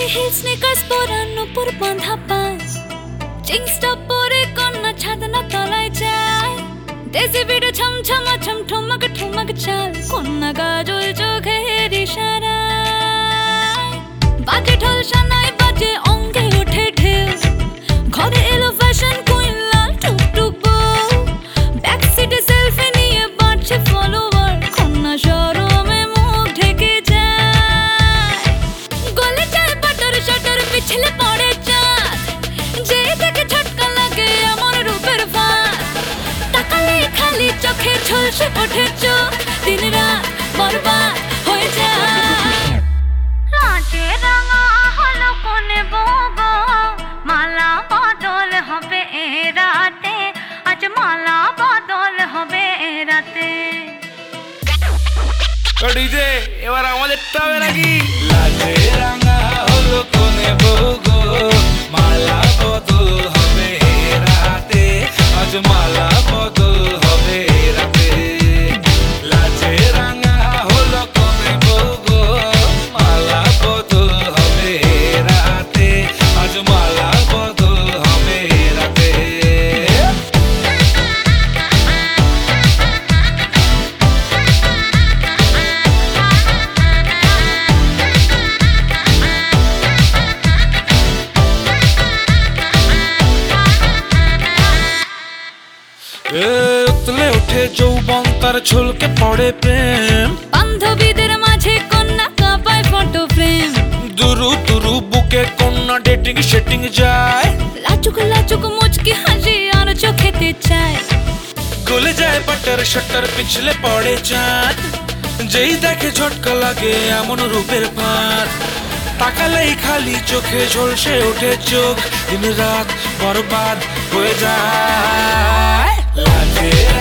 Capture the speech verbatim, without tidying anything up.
High heel sneakers পরানো উপর বাঁধা পায়, জিন্স টপ পরে কন্যা ছাদনা তলায় যায়, দেশি বিড়ে ছমছমা ছম ঠমক ঠমক চাল, কন্যা গাজল চোখের ইশারায়, বাজে ঢোল সানাই বাজে অঙ্গে ওঠে ঢেউ, ঘরে এলো ফ্যাশন কুইন লাল টুকটুক বউ, ব্যাক সিটে সেলফি নিয়ে বাড়ছে ফলোয়ার, কন্যা শরমে মুখ ঢেকে যায়, গলে যায় বাটার শাটার পিছলে পড়ে চাঁদ, যে দেখে ঝটকা লাগে এমন রূপের ফাঁদ, তাকালে খালি চোখে ঝলসে ওঠে চোখ, দিন রাত বরবাদ হয়ে যায়। লাজে রাঙা হলো কোনে বগো, মালা বদল হবে এ রাতে, আজ মালা বদল হবে এ রাতে। ডিজে এবার আমাদেরটা হবে নাকি? লাজে রাঙা হলো কোনে বগো, মালা বদল হবে এ রাতে, আজ মালা বদল হবে এ রাতে। লাজে রাঙা হলো কোনে বগো, মালা বদল হবে এ রাতে, আজ মালা বদল হবে এ রাতে। উতলে ওঠে যৌবন তার ঝলকে পড়ে প্রেম, বান্ধবীদের মাঝে কন্যা কাঁপায় ফটো ফ্রেম, দুরু দুরু বুকে কন্যা ডেটিং সেটিং যায়, লাচুক লাচুক মুচকি হাসি আর চোখেতে চায়, গলে যায় বাটার শাটার পিছলে পড়ে চাঁদ, যেই দেখে ঝটকা লাগে এমন রূপের ফাঁদ, তাকালেই খালি চোখে ঝলসে ওঠে চোখ, দিন রাত বরবাদ হয়ে যায়। লাজে